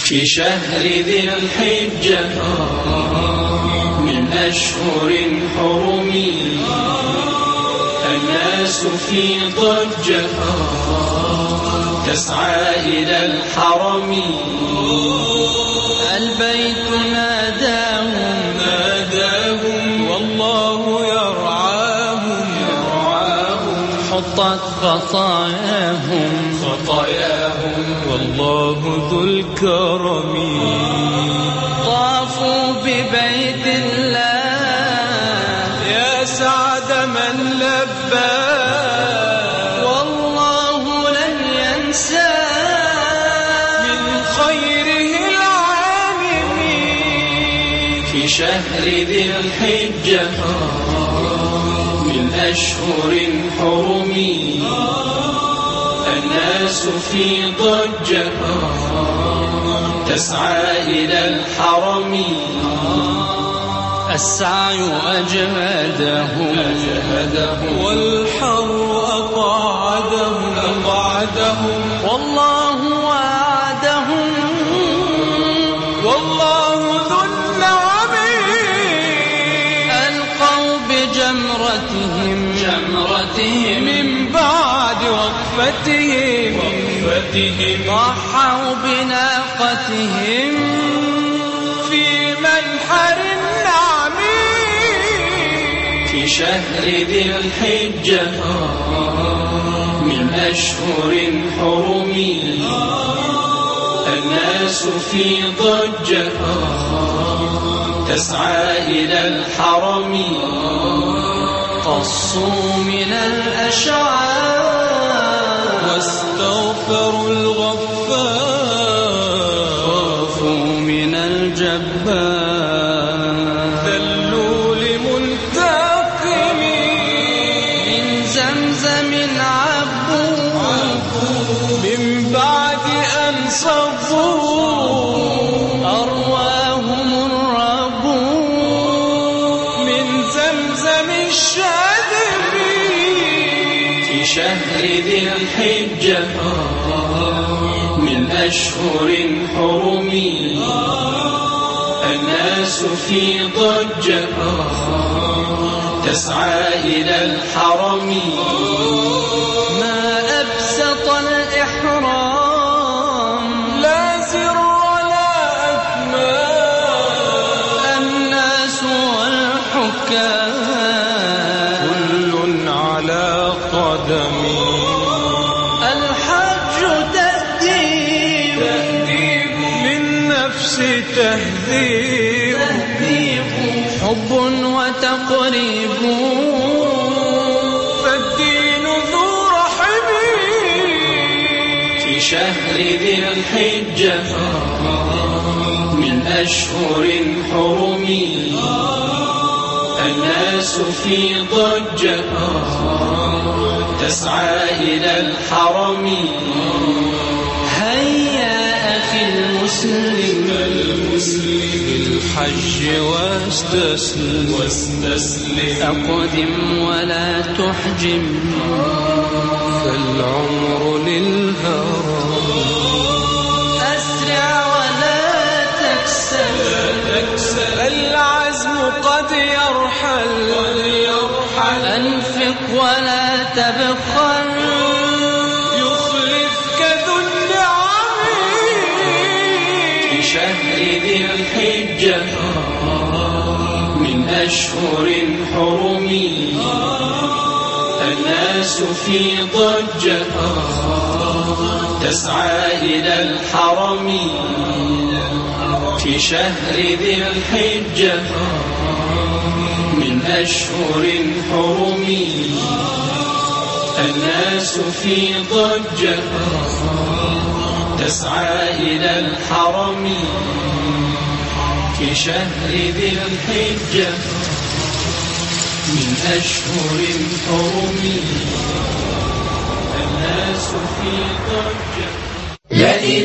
في شهر ذي الحجة من أشهر حرم الناس في ضجة تسعى إلى الحرم البيت ناداهم والله يرعاهم حطت خطاياهم والله ذو الكرم طافوا ببيت الله يا سعد من لبى والله لن ينسى من خيره العالم في شهر ذي الحجة من أشهر حرم الناس في ضجة تسعى إلى الحرم السعي أجهدهم والحر أقعدهم والله وعدهم والله ذو النعم ألقوا بجمرتهم من بعد وقفتهم ضحوا بناقتهم في منحر النعم في شهر ذي الحجة من أشهر حرم الناس في ضجة تسعى إلى الحرم قصوا من الأشعار واستغفروا الغفار خافوا من الجبار ذلوا لمنتقم من زمزم عبوا من بعد أن صبوا أرواهم الرب من زمزم الشاذب في شهر ذي الحجة من أشهر حرم الناس في ضجة تسعى إلى الحرم ما أبسط الإحرام لا زر ولا أكمام الناس والحكام كل على قدمي الحج تأديب للنفس تهذيب حب وتقريب فالدين ذو رحم في شهر ذي الحجة من أشهر حرم الناس في ضجة تسعى إلى الحرم هيا أخي المسلم بالحج واستسلم أقدم ولا تحجم فالعمر للهرم أسرع ولا تكسل العزم قد يرحل أنفق ولا تبخل يخلفك ذو النعم في شهر ذي الحجة من أشهر حرم الناس في ضجة تسعى إلى الحرم في شهر ذي الحجة من أشهر حرم الناس في ضجة تسعى إلى الحرم في شهر ذي الحجة من أشهر حرم الناس في ضجة